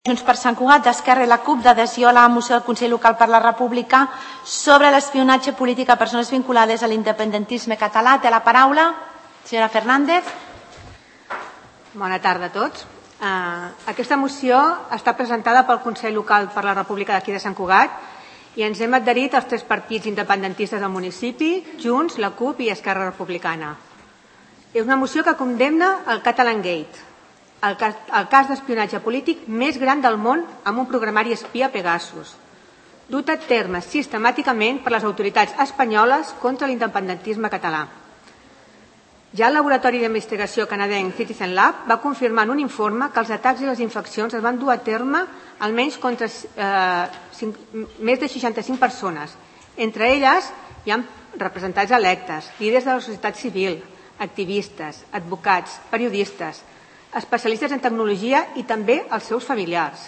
Junts per Sant Cugat, d'Esquerra i la CUP, d'adhesió a la moció del Consell Local per la República sobre l'espionatge polític a persones vinculades a l'independentisme català. Té la paraula senyora Fernández. Bona tarda a tots. Aquesta moció està presentada pel Consell Local per la República d'aquí de Sant Cugat i ens hem adherit als 3 partits independentistes del municipi, Junts, la CUP i Esquerra Republicana. És una moció que condemna el Catalan Gate, el cas d'espionatge polític més gran del món amb un programari espia Pegasus, dut a terme sistemàticament per les autoritats espanyoles contra l'independentisme català. Ja el laboratori d'investigació canadenc Citizen Lab va confirmar en un informe que els atacs i les infeccions es van dur a terme almenys contra més de 65 persones. Entre elles hi ha representants electes, líders de la societat civil, activistes, advocats, periodistes, especialistes en tecnologia i també els seus familiars.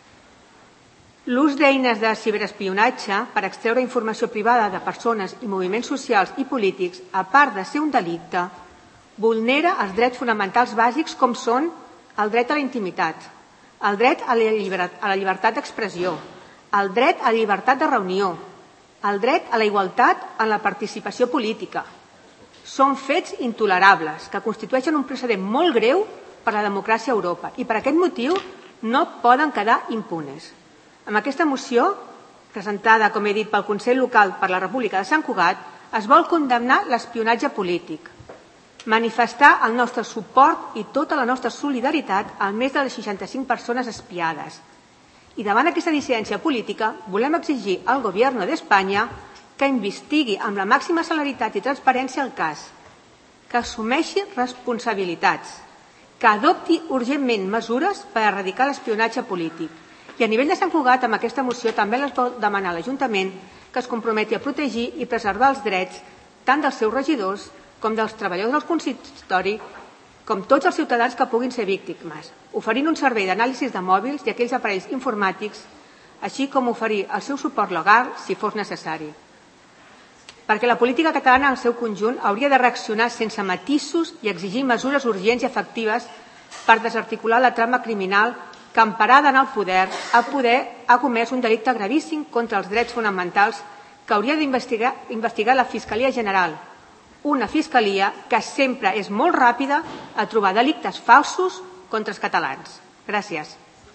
L'ús d'eines de ciberespionatge per extreure informació privada de persones i moviments socials i polítics, a part de ser un delicte, vulnera els drets fonamentals bàsics com són el dret a la intimitat, el dret a la llibertat d'expressió, el dret a la llibertat de reunió, el dret a la igualtat en la participació política. Són fets intolerables que constitueixen un precedent molt greu per la democràcia a Europa i per aquest motiu no poden quedar impunes. Amb aquesta moció, presentada, com he dit, pel Consell Local per la República de Sant Cugat, es vol condemnar l'espionatge polític, manifestar el nostre suport i tota la nostra solidaritat a més de les 65 persones espiades. I davant aquesta dissidència política, volem exigir al Govern d'Espanya que investigui amb la màxima celeritat i transparència el cas, que assumeixi responsabilitats, que adopti urgentment mesures per erradicar l'espionatge polític. I a nivell de Sant Cugat, amb aquesta moció també les vol demanar a l'Ajuntament que es comprometi a protegir i preservar els drets tant dels seus regidors com dels treballadors del consistori, com tots els ciutadans que puguin ser víctimes, oferint un servei d'anàlisi de mòbils i aquells aparells informàtics, així com oferir el seu suport legal si fos necessari. Perquè la política catalana en el seu conjunt hauria de reaccionar sense matisos i exigir mesures urgents i efectives per desarticular la trama criminal que, emparada en el poder, ha comès un delicte gravíssim contra els drets fonamentals que hauria d'investigar la Fiscalia General, una fiscalia que sempre és molt ràpida a trobar delictes falsos contra els catalans. Gràcies.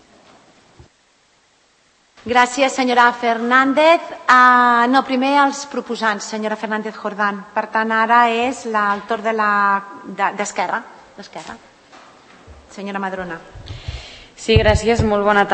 Gràcies, senyora Fernández. Primer els proposants, senyora Fernández Jordán. Per tant, ara és el torn d'Esquerra. Senyora Madrona. Sí, gràcies. Molt bona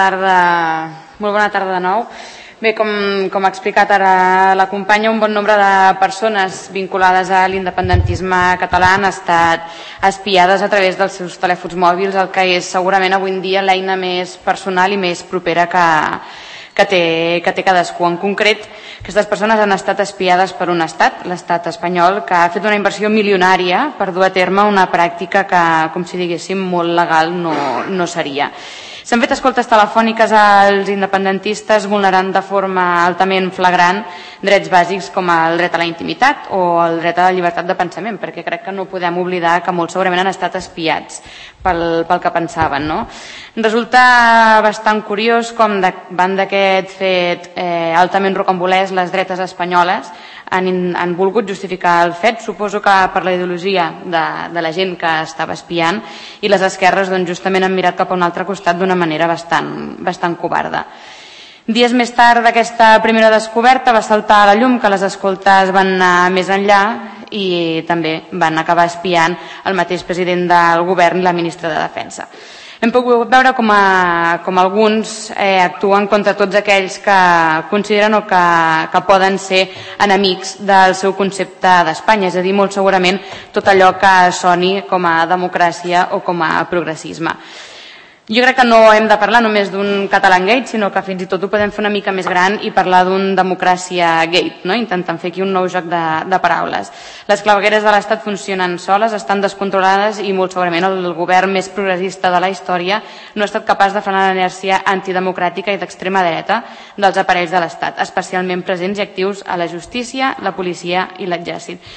tarda de nou. Bé, com ha explicat ara la companya, un bon nombre de persones vinculades a l'independentisme català han estat espiades a través dels seus telèfons mòbils, el que és segurament avui en dia l'eina més personal i més propera que té cadascú. En concret, aquestes persones han estat espiades per un estat, l'estat espanyol, que ha fet una inversió milionària per dur a terme una pràctica que, com si diguéssim, molt legal no seria. S'han fet escoltes telefòniques als independentistes vulnerant de forma altament flagrant drets bàsics com el dret a la intimitat o el dret a la llibertat de pensament, perquè crec que no podem oblidar que molts segurament han estat espiats pel que pensaven. Resulta bastant curiós com davant d'aquest fet altament rocambolès les dretes espanyoles han volgut justificar el fet, suposo que per la ideologia de la gent que estava espiant, i les esquerres justament han mirat cap a un altre costat d'una manera bastant covarda. Dies més tard d'aquesta primera descoberta va saltar a la llum que les escoltes van anar més enllà i també van acabar espiant el mateix president del govern i la ministra de Defensa. Hem pogut veure com alguns actuen contra tots aquells que consideren o que poden ser enemics del seu concepte d'Espanya, és a dir, molt segurament tot allò que soni com a democràcia o com a progressisme. Jo crec que no hem de parlar només d'un Catalan Gate, sinó que fins i tot ho podem fer una mica més gran i parlar d'un democràcia gate, intentant fer aquí un nou joc de paraules. Les clavegueres de l'Estat funcionen soles, estan descontrolades i molt segurament el govern més progressista de la història no ha estat capaç de frenar l'enèrgia antidemocràtica i d'extrema dreta dels aparells de l'Estat, especialment presents i actius a la justícia, la policia i l'exèrcit.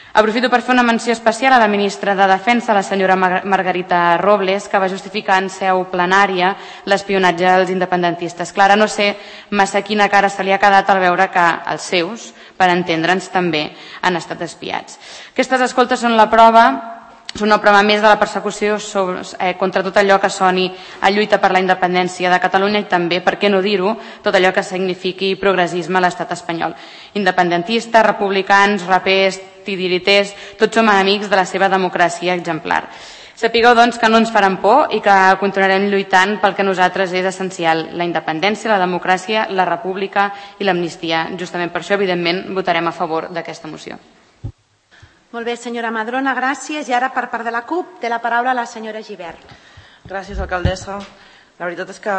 Aprofito per fer una menció especial a la ministra de Defensa, la senyora Margarita Robles, que va justificar en seu plenària l'espionatge als independentistes. Clara, no sé massa quina cara se li ha quedat al veure que els seus, per entendre'ns, també han estat espiats. Aquestes escoltes són una prova més de la persecució contra tot allò que soni a lluita per la independència de Catalunya i també, per què no dir-ho, tot allò que signifiqui progressisme a l'estat espanyol. Independentistes, republicans, rapers, titirités, tots som enemics de la seva democràcia exemplar. Sapigueu, doncs, que no ens faran por i que continuarem lluitant pel que a nosaltres és essencial, la independència, la democràcia, la república i l'amnistia. Justament per això, evidentment, votarem a favor d'aquesta moció. Molt bé, senyora Madrona, gràcies. I ara, per part de la CUP, té la paraula la senyora Gibert. Gràcies, alcaldessa. La veritat és que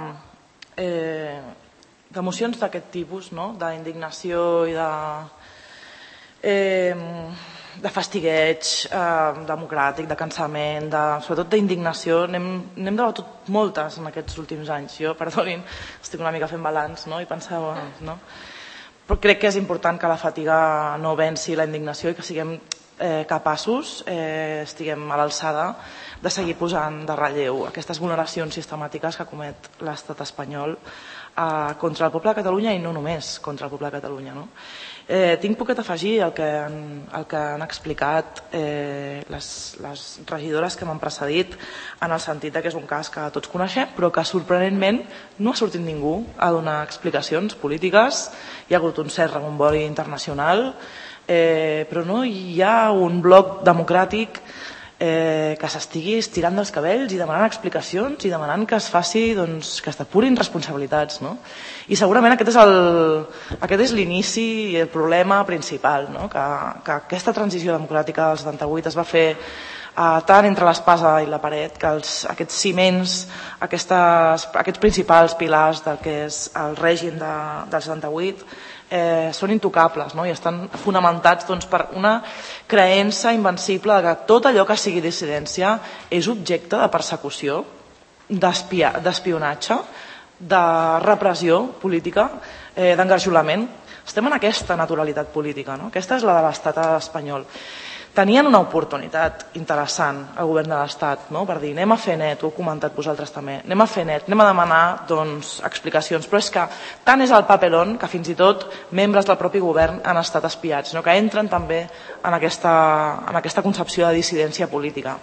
de mocions d'aquest tipus, d'indignació i de fastigueig democràtic, de cansament, sobretot d'indignació, n'hem debatut moltes en aquests últims anys. Jo, perdonin, estic una mica fent balanç i pensava... Però crec que és important que la fatiga no venci la indignació i que siguem capaços, estiguem a l'alçada de seguir posant de relleu aquestes vulneracions sistemàtiques que comet l'estat espanyol contra el poble de Catalunya i no només contra el poble de Catalunya. Tinc poquet a afegir el que han explicat les regidores que m'han precedit, en el sentit que és un cas que tots coneixem, però que sorprenentment no ha sortit ningú a donar explicacions polítiques. Hi ha hagut un cert rebombori internacional, però no hi ha un bloc democràtic que s'estigui estirant dels cabells i demanant explicacions i demanant que es faci, que es depurin responsabilitats. I segurament aquest és l'inici i el problema principal, que aquesta transició democràtica del 78 es va fer tant entre l'espasa i la paret, que aquests ciments, aquests principals pilars del que és el règim del 78 són intocables i estan fonamentats per una creença invencible que tot allò que sigui dissidència és objecte de persecució, d'espionatge, de repressió política, d'engarjolament. Estem en aquesta naturalitat política, aquesta és la de l'estat espanyol. Tenien una oportunitat interessant al govern de l'Estat per dir anem a fer net, ho heu comentat vosaltres també, anem a fer net, anem a demanar explicacions, però és que tant és el papelón que fins i tot membres del propi govern han estat espiats, que entren també en aquesta concepció de dissidència política.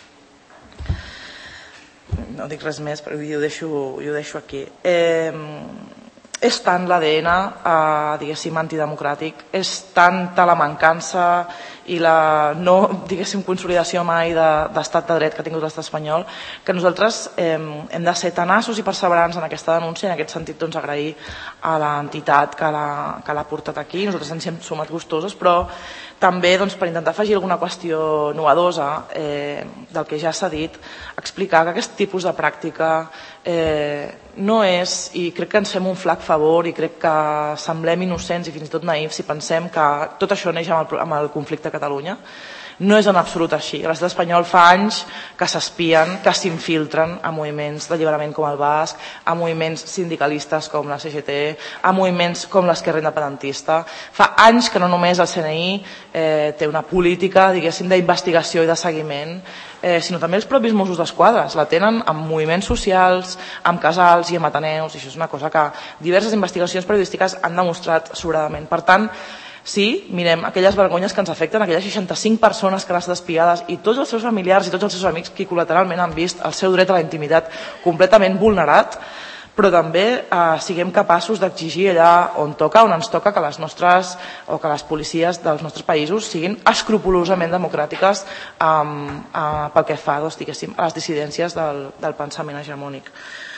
No dic res més, però ho deixo aquí. És tant l'ADN, diguéssim, antidemocràtic, és tanta la mancança i la no, diguéssim, consolidació mai d'estat de dret que ha tingut l'estat espanyol, que nosaltres hem de ser tenaços i perseverants en aquesta denúncia, en aquest sentit agrair a l'entitat que l'ha portat aquí. Nosaltres ens hem sumat gustoses, però també per intentar afegir alguna qüestió novedosa del que ja s'ha dit, explicar que aquest tipus de pràctica no és, i crec que ens fem un flac favor i crec que semblem innocents i fins i tot naïfs si pensem que tot això neix amb el conflicte a Catalunya. No és en absolut així. L'estat espanyol fa anys que s'espien, que s'infiltren a moviments d'alliberament com el basc, a moviments sindicalistes com la CGT, a moviments com l'Esquerra Independentista. Fa anys que no només el CNI té una política, diguéssim, d'investigació i de seguiment, sinó també els propis Mossos d'Esquadra. La tenen amb moviments socials, amb casals i amb ateneus, i això és una cosa que diverses investigacions periodístiques han demostrat sobradament. Per tant, sí, mirem aquelles vergonyes que ens afecten, aquelles 65 persones que han estat espiades i tots els seus familiars i tots els seus amics que col·lateralment han vist el seu dret a la intimitat completament vulnerat, però també siguem capaços d'exigir allà on toca, on ens toca, que les nostres o que les policies dels nostres països siguin escrupolosament democràtiques pel que fa, diguéssim, a les dissidències del pensament hegemònic.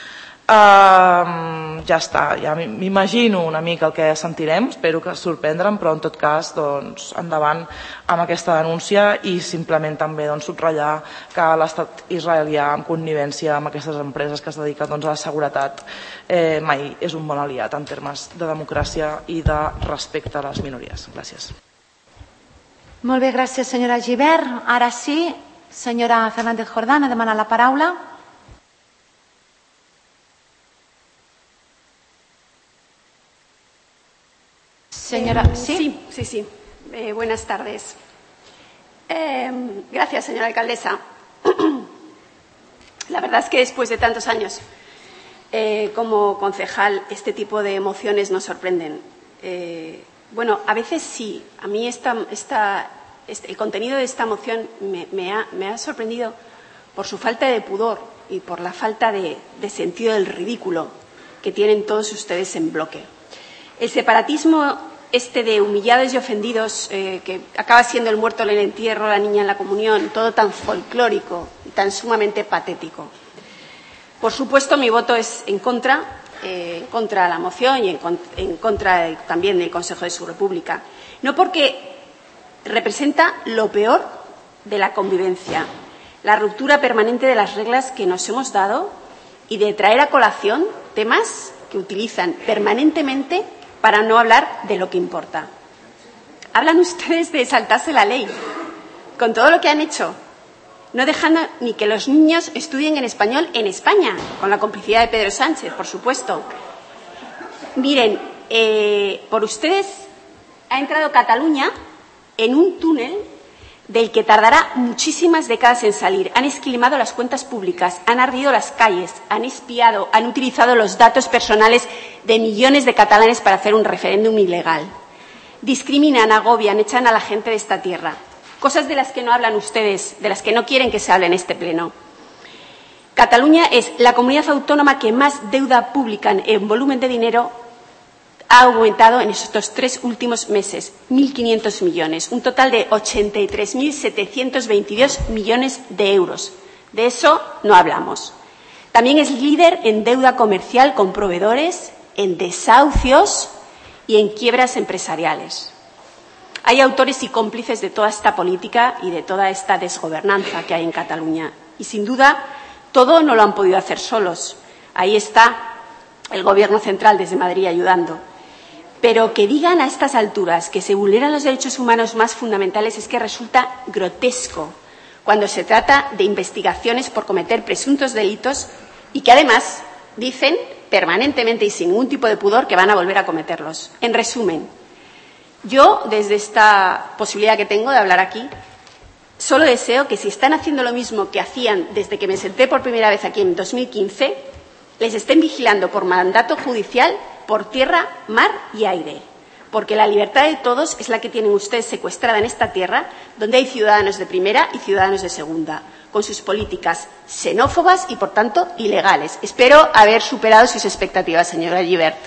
Ja està, ja m'imagino una mica el que sentirem, espero que sorprendre'm, però en tot cas endavant amb aquesta denúncia i simplement també subratllar que l'estat israelià en connivència amb aquestes empreses que es dediquen a la seguretat mai és un bon aliat en termes de democràcia i de respecte a les minories. Gràcies. Molt bé, gràcies senyora Gibert. Ara sí, senyora Fernández Jordán ha demanat la paraula. Señora, ¿sí? Sí. Buenas tardes. Gracias, señora alcaldesa. La verdad es que después de tantos años como concejal, este tipo de mociones nos sorprenden. Bueno, a veces sí. A mí el contenido de esta moción me ha sorprendido por su falta de pudor y por la falta de sentido del ridículo que tienen todos ustedes en bloque. El separatismo de humillados y ofendidos, que acaba siendo el muerto en el entierro, la niña en la comunión, todo tan folclórico y tan sumamente patético. Por supuesto, mi voto es en contra de la moción y en contra también del Consejo de su República. No porque representa lo peor de la convivencia, la ruptura permanente de las reglas que nos hemos dado y de traer a colación temas que utilizan permanentemente para no hablar de lo que importa. Hablan ustedes de saltarse la ley, con todo lo que han hecho, no dejando ni que los niños estudien en español en España, con la complicidad de Pedro Sánchez, por supuesto. Miren, por ustedes ha entrado Cataluña en un túnel del que tardará muchísimas décadas en salir. Han esquilmado las cuentas públicas, han ardido las calles, han espiado, han utilizado los datos personales de millones de catalanes para hacer un referéndum ilegal. Discriminan, agobian, echan a la gente de esta tierra. Cosas de las que no hablan ustedes, de las que no quieren que se hable en este pleno. Cataluña es la comunidad autónoma que más deuda pública en volumen de dinero ha aumentado en estos 3 últimos meses, 1.500 millones, un total de 83.722 millones de euros. De eso no hablamos. También es líder en deuda comercial con proveedores, en desahucios y en quiebras empresariales. Hay autores y cómplices de toda esta política y de toda esta desgobernanza que hay en Cataluña. Y, sin duda, todo no lo han podido hacer solos. Ahí está el Gobierno central desde Madrid ayudando. Pero que digan a estas alturas que se vulneran los derechos humanos más fundamentales es que resulta grotesco cuando se trata de investigaciones por cometer presuntos delitos y que, además, dicen permanentemente y sin ningún tipo de pudor que van a volver a cometerlos. En resumen, yo, desde esta posibilidad que tengo de hablar aquí, solo deseo que si están haciendo lo mismo que hacían desde que me senté por primera vez aquí en 2015, les estén vigilando por mandato judicial por tierra, mar y aire. Porque la libertad de todos es la que tienen ustedes secuestrada en esta tierra, donde hay ciudadanos de primera y ciudadanos de segunda, con sus políticas xenófobas y, por tanto, ilegales. Espero haber superado sus expectativas, señora Gibert.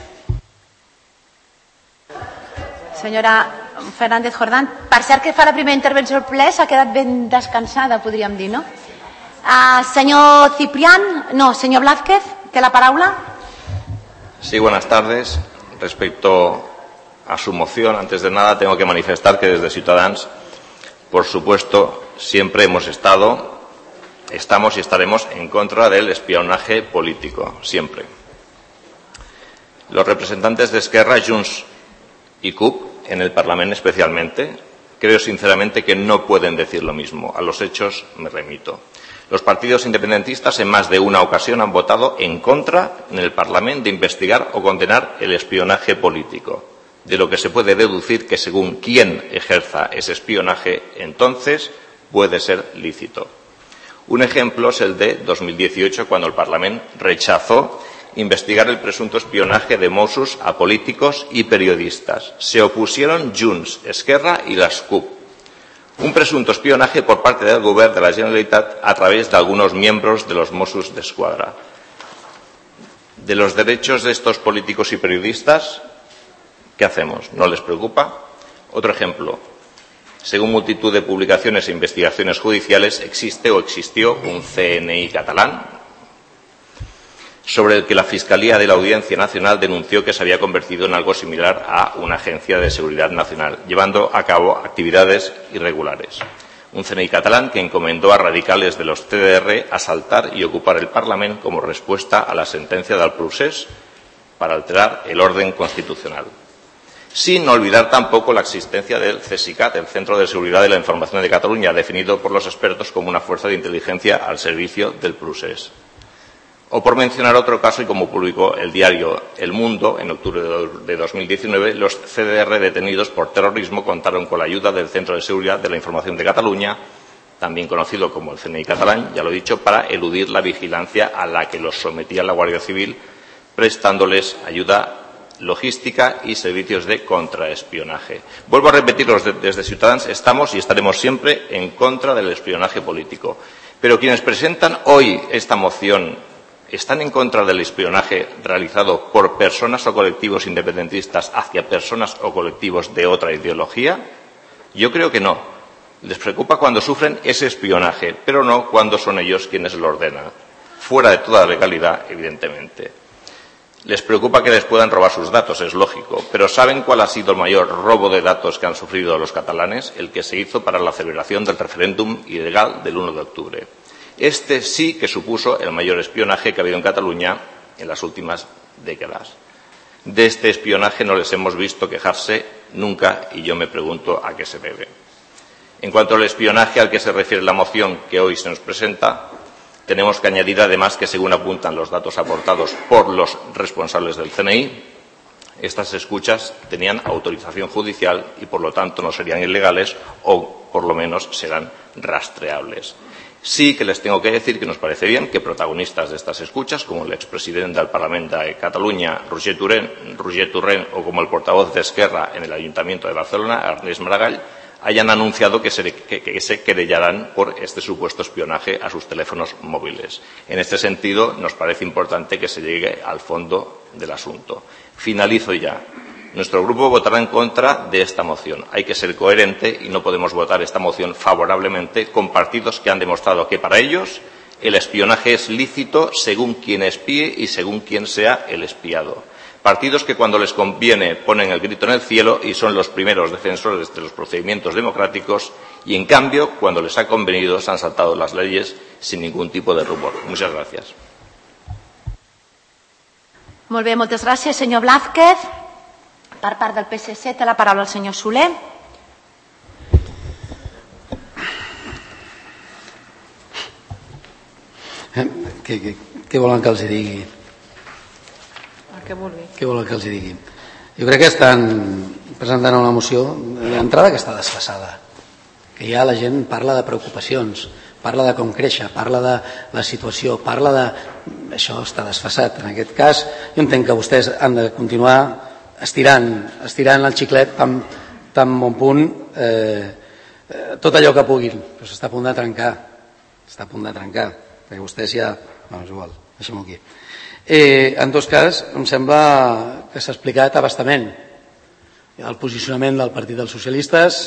Senyora Fernández-Jordán, per cert que fa la primera intervenció al ple s'ha quedat ben descansada, podríem dir, no? Senyor Ciprián, no, senyor Blázquez, té la paraula. Sí, buenas tardes. Respecto a su moción, antes de nada tengo que manifestar que desde Ciutadans, por supuesto, siempre hemos estado, estamos y estaremos en contra del espionaje político, siempre. Los representantes de Esquerra, Junts y CUP, en el Parlamento especialmente, creo sinceramente que no pueden decir lo mismo. A los hechos me remito. Los partidos independentistas en más de una ocasión han votado en contra en el Parlamento de investigar o condenar el espionaje político, de lo que se puede deducir que según quién ejerza ese espionaje, entonces puede ser lícito. Un ejemplo es el de 2018, cuando el Parlamento rechazó investigar el presunto espionaje de Mossos a políticos y periodistas. Se opusieron Junts, Esquerra y las CUP. Un presunto espionaje por parte del Govern de la Generalitat a través de algunos miembros de los Mossos d'Esquadra. De los derechos de estos políticos y periodistas, ¿qué hacemos? ¿No les preocupa? Otro ejemplo. Según multitud de publicaciones e investigaciones judiciales, existe o existió un CNI catalán, sobre el que la Fiscalía de la Audiencia Nacional denunció que se había convertido en algo similar a una agencia de seguridad nacional, llevando a cabo actividades irregulares. Un CNI catalán que encomendó a radicales de los CDR asaltar y ocupar el Parlamento como respuesta a la sentencia del procés para alterar el orden constitucional. Sin olvidar tampoco la existencia del CSICAT, el Centro de Seguridad de la Información de Cataluña, definido por los expertos como una fuerza de inteligencia al servicio del procés. O por mencionar otro caso, y como publicó el diario El Mundo en octubre de 2019, los CDR detenidos por terrorismo contaron con la ayuda del Centro de Seguridad de la Información de Cataluña, también conocido como el CNI catalán, ya lo he dicho, para eludir la vigilancia a la que los sometía la Guardia Civil, prestándoles ayuda logística y servicios de contraespionaje. Vuelvo a repetirlos desde Ciutadans, estamos y estaremos siempre en contra del espionaje político. Pero quienes presentan hoy esta moción, ¿están en contra del espionaje realizado por personas o colectivos independentistas hacia personas o colectivos de otra ideología? Yo creo que no. Les preocupa cuando sufren ese espionaje, pero no cuando son ellos quienes lo ordenan. Fuera de toda legalidad, evidentemente. Les preocupa que les puedan robar sus datos, es lógico, pero ¿saben cuál ha sido el mayor robo de datos que han sufrido los catalanes? El que se hizo para la celebración del referéndum ilegal del 1 de octubre. Este sí que supuso el mayor espionaje que ha habido en Cataluña en las últimas décadas. De este espionaje no les hemos visto quejarse nunca y yo me pregunto a qué se debe. En cuanto al espionaje al que se refiere la moción que hoy se nos presenta, tenemos que añadir además que, según apuntan los datos aportados por los responsables del CNI, estas escuchas tenían autorización judicial y, por lo tanto, no serían ilegales o, por lo menos, serán rastreables. Sí que les tengo que decir que nos parece bien que protagonistas de estas escuchas, como el expresidente del Parlamento de Cataluña, Roger Torrent, o como el portavoz de Esquerra en el Ayuntamiento de Barcelona, Ernest Maragall, hayan anunciado que se querellarán por este supuesto espionaje a sus teléfonos móviles. En este sentido, nos parece importante que se llegue al fondo del asunto. Finalizo ya. Nuestro grupo votará en contra de esta moción. Hay que ser coherente y no podemos votar esta moción favorablemente con partidos que han demostrado que para ellos el espionaje es lícito según quien espíe y según quien sea el espiado. Partidos que cuando les conviene ponen el grito en el cielo y son los primeros defensores de los procedimientos democráticos y, en cambio, cuando les ha convenido se han saltado las leyes sin ningún tipo de rumor. Muchas gracias. Molt bé, moltes gràcies. Senyor Blázquez, per part del PSC, té la paraula el senyor Soler. Què volen que els digui? Què volen que els digui? Jo crec que estan presentant una moció d'entrada que està desfasada, que ja la gent parla de preocupacions, parla de com créixer, parla de la situació, parla de... Això està desfasat. En aquest cas, jo entenc que vostès han de continuar estirant el xiclet tan bon punt tot allò que puguin, però s'està a punt de trencar, perquè vostès ja... No, és igual, deixem-ho aquí. En tot cas, em sembla que s'ha explicat a bastament el posicionament del Partit dels Socialistes,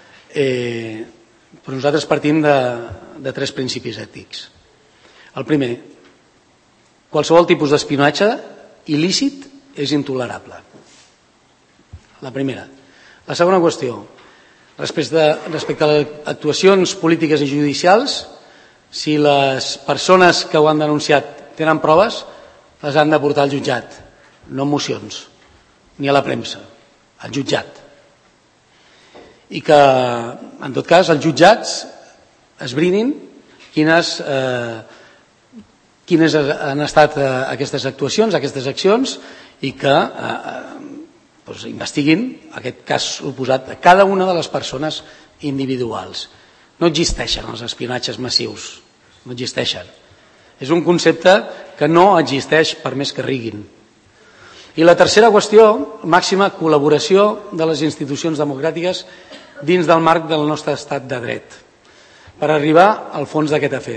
però nosaltres partim de tres principis ètics. El primer, qualsevol tipus d'espionatge il·lícit és intolerable. La primera. La segona qüestió, respecte a les actuacions polítiques i judicials, si les persones que ho han denunciat tenen proves, les han de portar al jutjat, no en mocions, ni a la premsa, al jutjat. I que, en tot cas, els jutjats esbrinin quines han estat aquestes actuacions, aquestes accions, i que investiguin aquest cas suposat a cada una de les persones individuals. No existeixen els espionatges massius, no existeixen. És un concepte que no existeix per més que riguin. I la tercera qüestió, màxima col·laboració de les institucions democràtiques dins del marc del nostre estat de dret per arribar al fons d'aquest afer.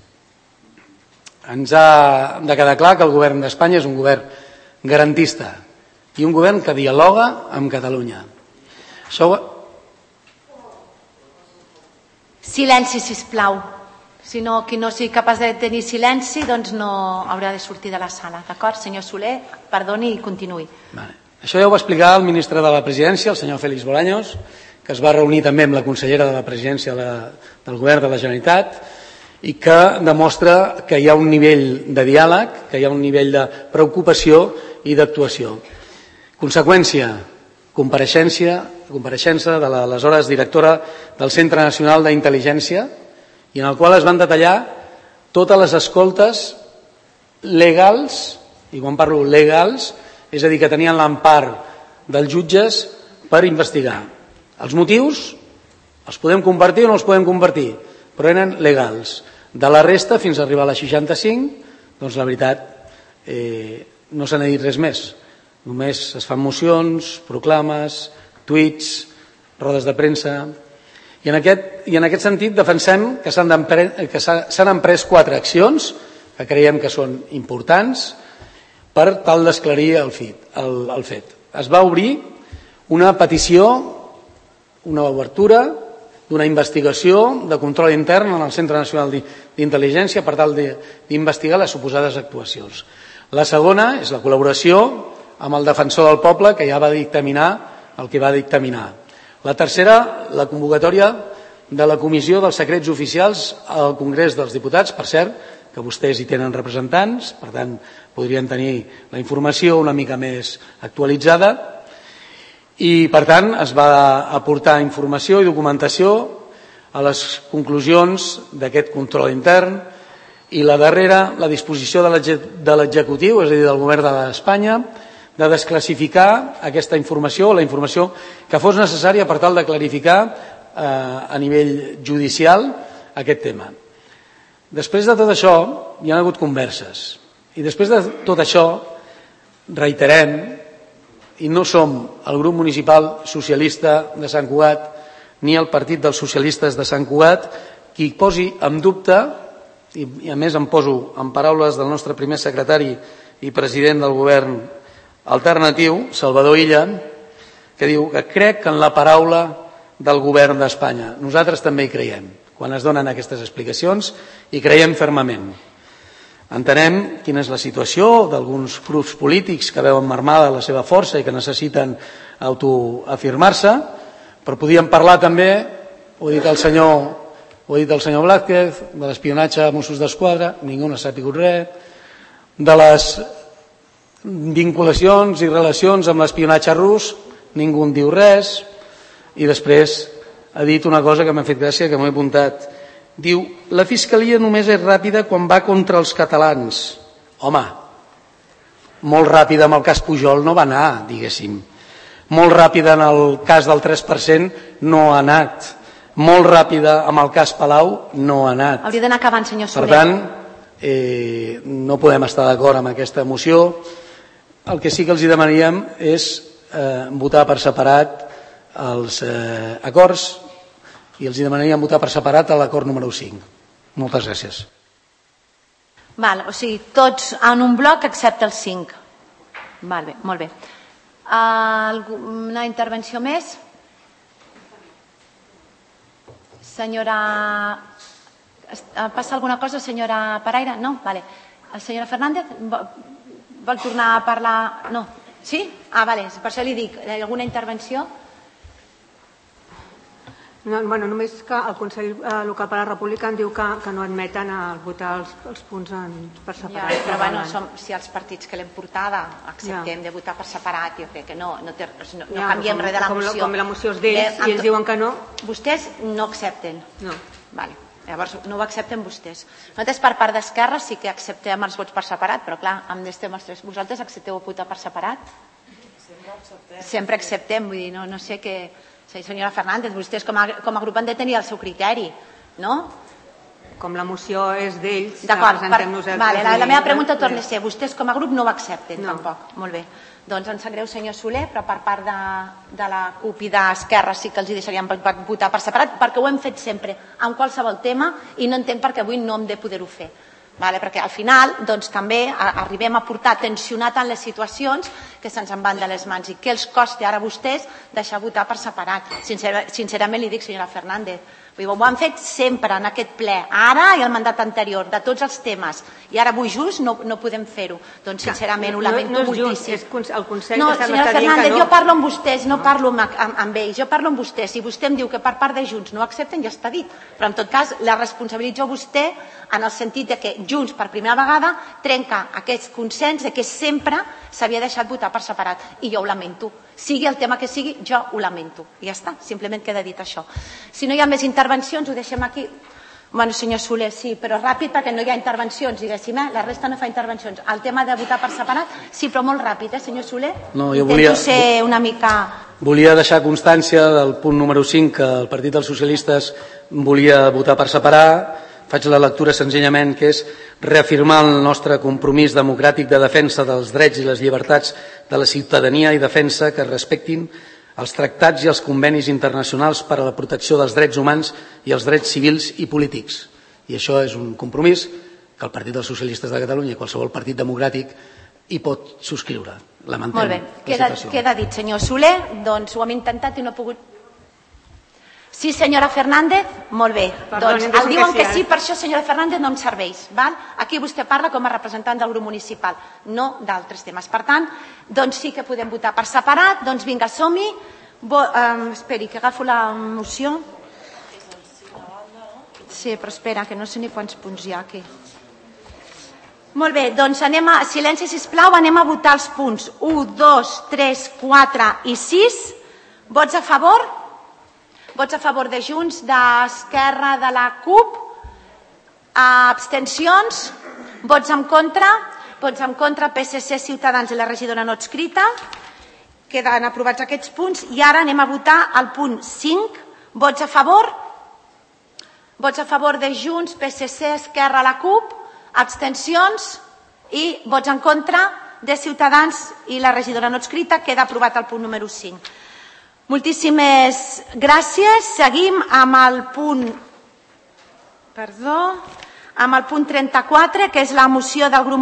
Ens ha de quedar clar que el govern d'Espanya és un govern garantista i un govern que dialoga amb Catalunya. Silenci, sisplau. Si no, qui no sigui capaç de tenir silenci, doncs no haurà de sortir de la sala. D'acord? Senyor Soler, perdoni i continuï. Això ja ho va explicar el ministre de la Presidència, el senyor Félix Bolaños, que es va reunir també amb la consellera de la Presidència del Govern de la Generalitat i que demostra que hi ha un nivell de diàleg, que hi ha un nivell de preocupació i d'actuació. Conseqüència, compareixença de l'aleshores directora del Centre Nacional d'Intel·ligència, i en el qual es van detallar totes les escoltes legals, i quan parlo legals, és a dir, que tenien l'empart dels jutges per investigar. Els motius els podem compartir o no els podem compartir, però eren legals. De la resta, fins a arribar a la 65, doncs la veritat no se n'ha dit res més. Només es fan mocions, proclames, tuits, rodes de premsa. I en aquest sentit defensem que s'han emprès 4 accions que creiem que són importants per tal d'esclarir el fet. Es va obrir una petició, una obertura d'una investigació de control intern en el Centre Nacional d'Intel·ligència per tal d'investigar les suposades actuacions. La segona és la col·laboració amb el defensor del poble, que ja va dictaminar el que va dictaminar. La tercera, la convocatòria de la Comissió dels Secrets Oficials al Congrés dels Diputats, per cert, que vostès hi tenen representants, per tant, podrien tenir la informació una mica més actualitzada, i, per tant, es va aportar informació i documentació a les conclusions d'aquest control intern, i la darrera, la disposició de l'executiu, és a dir, del govern d'Espanya, de desclassificar aquesta informació, la informació que fos necessària per tal de clarificar a nivell judicial aquest tema. Després de tot això, hi ha hagut converses. I després de tot això, reiterem, i no som el grup municipal socialista de Sant Cugat ni el Partit dels Socialistes de Sant Cugat qui posi en dubte, i a més em poso en paraules del nostre primer secretari i president del govern alternatiu, Salvador Illa, que diu que crec en la paraula del govern d'Espanya. Nosaltres també hi creiem, quan es donen aquestes explicacions, i creiem fermament. Entenem quina és la situació d'alguns grups polítics que veuen marmada la seva força i que necessiten autoafirmar-se, però podíem parlar també, ho ha dit el senyor Blázquez, de l'espionatge a Mossos d'Esquadra, ningú n'ha sabut res, de les vinculacions i relacions amb l'espionatge rus, ningú en diu res, i després ha dit una cosa que m'ha fet gràcia, que m'ho he apuntat. Diu, la Fiscalia només és ràpida quan va contra els catalans. Home, molt ràpida amb el cas Pujol no va anar, diguéssim. Molt ràpida en el cas del 3% no ha anat. Molt ràpida amb el cas Palau no ha anat. Hauria d'anar acabant, senyor Soler. Per tant, no podem estar d'acord amb aquesta moció. El que sí que els demanaríem és votar per separat els acords, i els demanaríem votar per separat l'acord número 5. Moltes gràcies. O sigui, tots en un bloc excepte el 5. Molt bé. Una intervenció més? Senyora... Passa alguna cosa, senyora Paraire? No? La senyora Fernández vol tornar a parlar? No? Sí? Per això li dic, alguna intervenció? Només que el Consell Local per la República em diu que no admeten votar els punts per separat. Però si els partits que l'hem portada acceptem de votar per separat, jo crec que no canviem res de la moció. Com la moció és d'ells i ells diuen que no... Vostès no accepten? No. Llavors no ho accepten vostès. Nosaltres per part d'Esquerra sí que acceptem els vots per separat, però clar, amb estem els tres. Vosaltres accepteu votar per separat? Sempre acceptem, vull dir, no sé què... Senyora Fernández, vostès com a grup han de tenir el seu criteri, no? Com la moció és d'ells, la presentem nosaltres. La meva pregunta torna a ser, vostès com a grup no ho accepten tampoc. Molt bé. Doncs em sap greu, senyor Soler, però per part de la CUP i d'Esquerra sí que els deixaríem votar per separat, perquè ho hem fet sempre en qualsevol tema i no entenc per què avui no hem de poder-ho fer. Perquè al final també arribem a portar tensionat en les situacions que se'ns en van de les mans i què els costa ara a vostès deixar votar per separat. Sincerament li dic, senyora Fernández, ho han fet sempre en aquest ple, ara i el mandat anterior, de tots els temes, i ara avui just no podem fer-ho. Doncs sincerament ho lamento moltíssim. No, senyora Fernández, jo parlo amb vostès, no parlo amb ells, jo parlo amb vostès. Si vostè em diu que per part de Junts no ho accepten, ja està dit. Però en tot cas la responsabilitzo a vostè en el sentit que Junts per primera vegada trenca aquest consens que sempre s'havia deixat votar per separat, i jo ho lamento. Sigui el tema que sigui, jo ho lamento. I ja està, simplement queda dit això. Si no hi ha més intervencions, ho deixem aquí. Bueno, senyor Soler, sí, però ràpid perquè no hi ha intervencions, diguéssim, la resta no fa intervencions. El tema de votar per separat, sí, però molt ràpid, senyor Soler? No, jo volia... Intento ser una mica... Volia deixar constància del punt número 5 que el Partit dels Socialistes volia votar per separar. Faig la lectura senzillament, que és reafirmar el nostre compromís democràtic de defensa dels drets i les llibertats de la ciutadania i defensa que respectin els tractats i els convenis internacionals per a la protecció dels drets humans i els drets civils i polítics. I això és un compromís que el Partit dels Socialistes de Catalunya i qualsevol partit democràtic hi pot subscriure. Lamentem. Molt bé, queda dit, senyor Soler. Doncs ho hem intentat i no ha pogut... Sí, senyora Fernández? Molt bé. Doncs el diuen que sí, per això, senyora Fernández, no em serveix. Aquí vostè parla com a representant del grup municipal, no d'altres temes. Per tant, doncs sí que podem votar per separat. Doncs vinga, som-hi. Esperi, que agafo la moció. Sí, però espera, que no sé ni quants punts hi ha aquí. Molt bé, doncs anem a... Silenci, sisplau, anem a votar els punts 1, 2, 3, 4 i 6. Vots a favor? Vots a favor de Junts, d'Esquerra, de la CUP, abstencions, vots en contra, PSC, Ciutadans i la regidora no adscrita. Queden aprovats aquests punts i ara anem a votar el punt 5. Vots a favor? Vots a favor de Junts, PSC, Esquerra, la CUP, abstencions i vots en contra de Ciutadans i la regidora no adscrita. Queda aprovat el punt número 5. Moltíssimes gràcies. Seguim amb el punt 34, que és la moció del grup